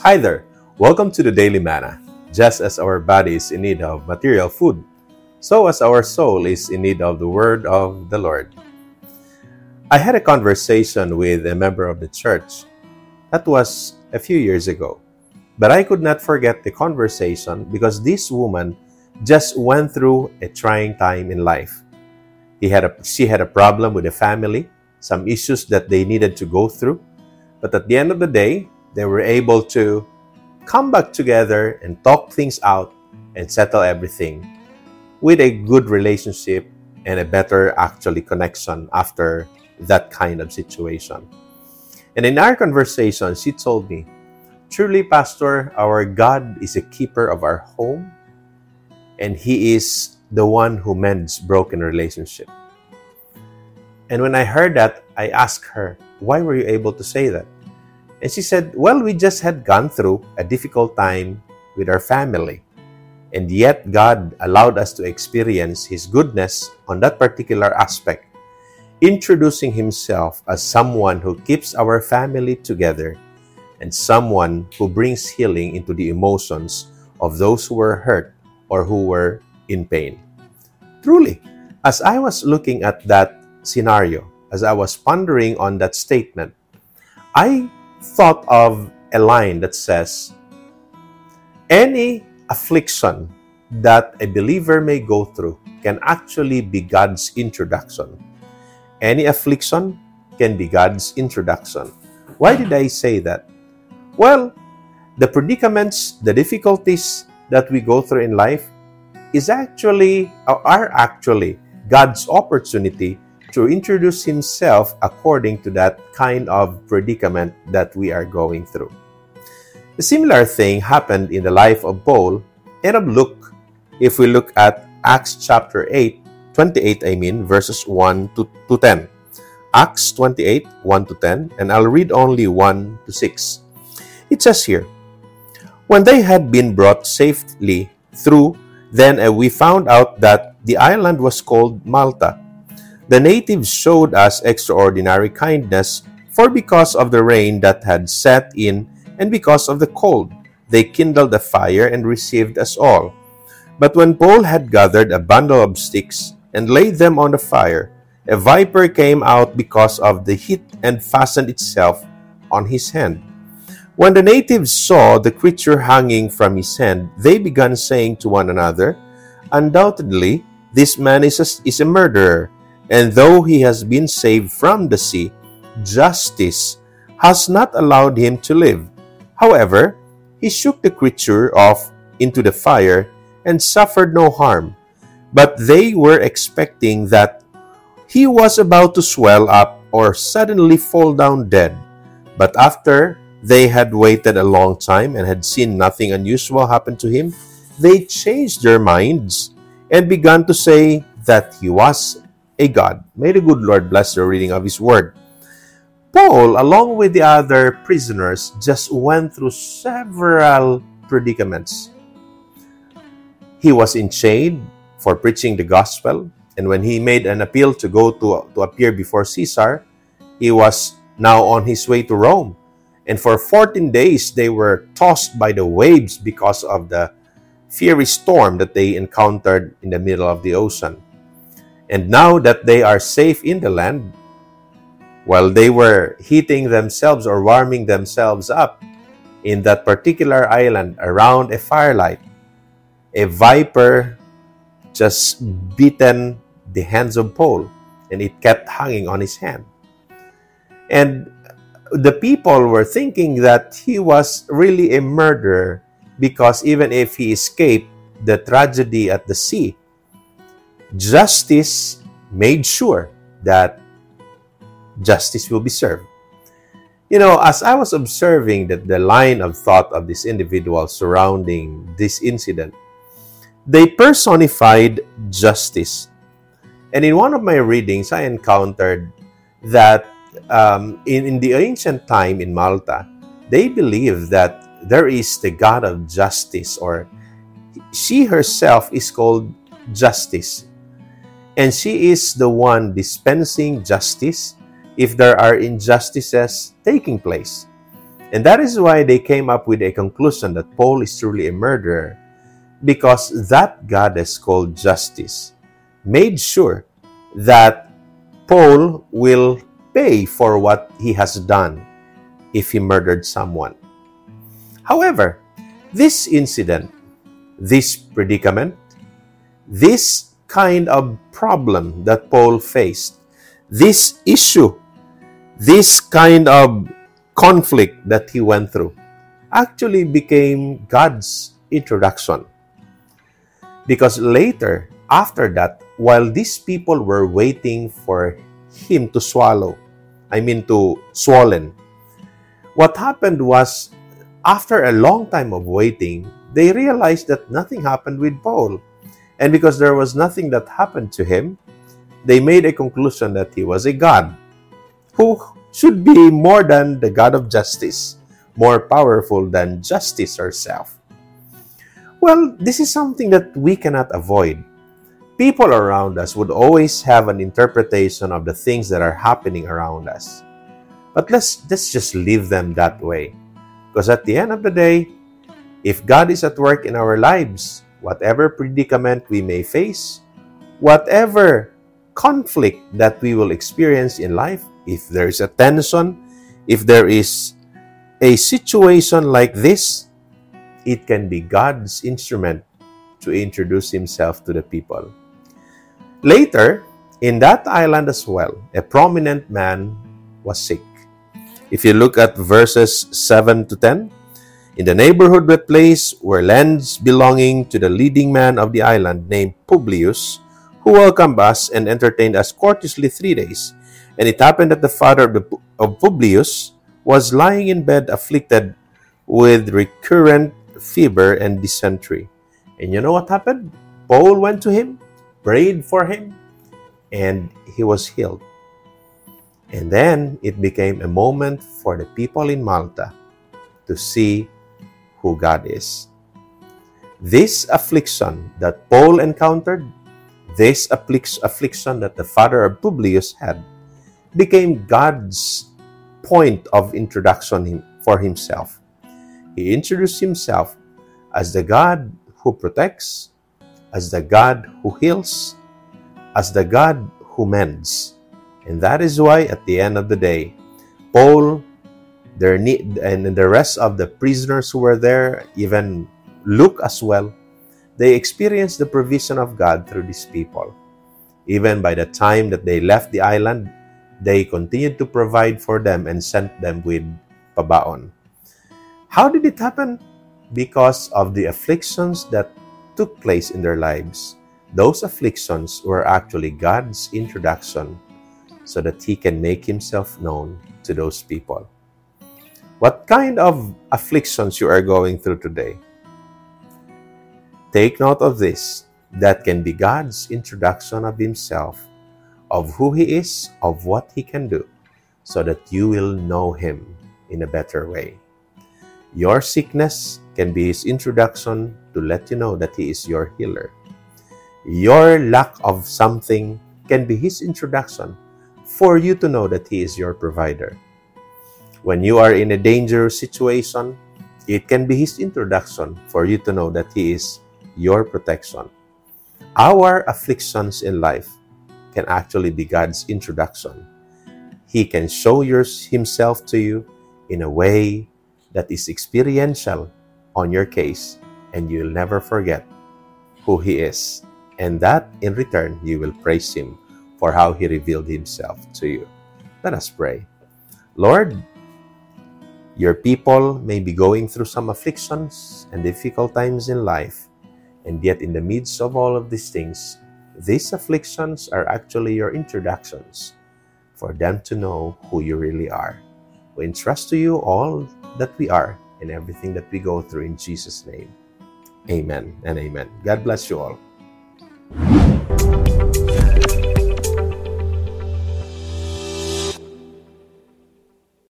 Hi there. Welcome to the Daily Manna. Just as our body is in need of material food, so as our soul is in need of the word of the Lord. I had a conversation with a member of the church. That was a few years ago. But I could not forget the conversation because this woman just went through a trying time in life. She had a problem with the family, some issues that they needed to go through. But at the end of the day, they were able to come back together and talk things out and settle everything with a good relationship and a better actually connection after that kind of situation. And in our conversation, she told me, "Truly, Pastor, our God is a keeper of our home, and He is the one who mends broken relationship." And when I heard that, I asked her, "Why were you able to say that?" And she said, "Well, we just had gone through a difficult time with our family. And yet God allowed us to experience His goodness on that particular aspect, introducing Himself as someone who keeps our family together and someone who brings healing into the emotions of those who were hurt or who were in pain." Truly, as I was looking at that scenario, as I was pondering on that statement, I thought of a line that says, any affliction that a believer may go through can actually be God's introduction. Any affliction can be God's introduction. Why did I say that? Well, the predicaments, the difficulties that we go through in life are actually God's opportunity to introduce Himself according to that kind of predicament that we are going through. A similar thing happened in the life of Paul and of Luke. If we look at Acts chapter 28, verses 1 to 10. Acts 28, 1 to 10, and I'll read only 1 to 6. It says here, "When they had been brought safely through, then we found out that the island was called Malta. The natives showed us extraordinary kindness, for because of the rain that had set in and because of the cold, they kindled a fire and received us all. But when Paul had gathered a bundle of sticks and laid them on the fire, a viper came out because of the heat and fastened itself on his hand. When the natives saw the creature hanging from his hand, they began saying to one another, 'Undoubtedly, this man is a murderer, and though he has been saved from the sea, justice has not allowed him to live.' However, he shook the creature off into the fire and suffered no harm. But they were expecting that he was about to swell up or suddenly fall down dead. But after they had waited a long time and had seen nothing unusual happen to him, they changed their minds and began to say that he was a god." May the good Lord bless the reading of His word. Paul, along with the other prisoners, just went through several predicaments. He was enchained for preaching the gospel, and when he made an appeal to go to appear before Caesar, he was now on his way to Rome. And for 14 days, they were tossed by the waves because of the fiery storm that they encountered in the middle of the ocean. And now that they are safe in the land, while they were heating themselves or warming themselves up in that particular island around a firelight, a viper just bitten the hands of Paul, and it kept hanging on his hand. And the people were thinking that he was really a murderer because even if he escaped the tragedy at the sea, justice made sure that justice will be served. As I was observing the line of thought of this individual surrounding this incident, they personified justice. And in one of my readings, I encountered that in the ancient time in Malta, they believed that there is the God of justice, or she herself is called Justice. And she is the one dispensing justice if there are injustices taking place. And that is why they came up with a conclusion that Paul is truly a murderer, because that goddess called Justice made sure that Paul will pay for what he has done if he murdered someone. However, this incident, this predicament, this kind of problem that Paul faced, this issue, this kind of conflict that he went through, actually became God's introduction. Because later, after that, while these people were waiting for him to swollen, what happened was, after a long time of waiting, they realized that nothing happened with Paul. And because there was nothing that happened to him, they made a conclusion that he was a god who should be more than the God of justice, more powerful than justice herself. Well, this is something that we cannot avoid. People around us would always have an interpretation of the things that are happening around us. But let's just leave them that way. Because at the end of the day, if God is at work in our lives, whatever predicament we may face, whatever conflict that we will experience in life, if there is a tension, if there is a situation like this, it can be God's instrument to introduce himself to the people. Later, in that island as well, a prominent man was sick. If you look at verses 7 to 10, in the neighborhood of the place were lands belonging to the leading man of the island named Publius, who welcomed us and entertained us courteously 3 days. And it happened that the father of Publius was lying in bed afflicted with recurrent fever and dysentery. And you know what happened? Paul went to him, prayed for him, and he was healed. And then it became a moment for the people in Malta to see who God is. This affliction that Paul encountered, this affliction that the father of Publius had, became God's point of introduction for himself. He introduced himself as the God who protects, as the God who heals, as the God who mends. And that is why at the end of the day, Paul and the rest of the prisoners who were there, even Luke as well, they experienced the provision of God through these people. Even by the time that they left the island, they continued to provide for them and sent them with pabaon. How did it happen? Because of the afflictions that took place in their lives. Those afflictions were actually God's introduction so that He can make Himself known to those people. What kind of afflictions you are going through today? Take note of this. That can be God's introduction of Himself, of who He is, of what He can do, so that you will know Him in a better way. Your sickness can be His introduction to let you know that He is your healer. Your lack of something can be His introduction for you to know that He is your provider. When you are in a dangerous situation, it can be His introduction for you to know that He is your protection. Our afflictions in life can actually be God's introduction. He can show Himself to you in a way that is experiential on your case, and you'll never forget who He is. And that, in return, you will praise Him for how He revealed Himself to you. Let us pray. Lord, your people may be going through some afflictions and difficult times in life, and yet in the midst of all of these things, these afflictions are actually your introductions for them to know who you really are. We entrust to you all that we are and everything that we go through in Jesus' name. Amen and amen. God bless you all.